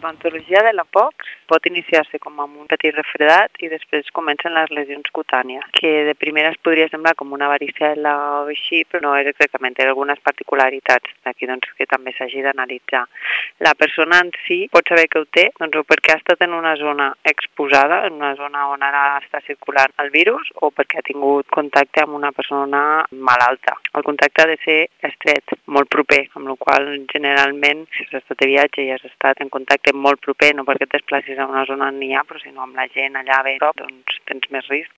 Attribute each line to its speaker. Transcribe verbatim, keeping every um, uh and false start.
Speaker 1: patologia de la pox pot iniciar-se com amb un petit refredat i després comencen les lesions cutànies, que de primeres podria semblar com una varicel·la o així, però no és exactament, té algunes particularitats, d'aquí doncs que també s'hagi d'analitzar. La persona en si pot saber que ho té doncs, o perquè ha estat en una zona exposada, en una zona on ara està circulant el virus, o perquè ha tingut contacte amb una persona malalta. El contacte ha de ser estret, molt proper, amb la qual generalment, si has estat de viatge i has estat en contacte molt proper, no perquè et desplacis a una zona on n'hi ha, però si no amb la gent allà ben prop, doncs tens més risc.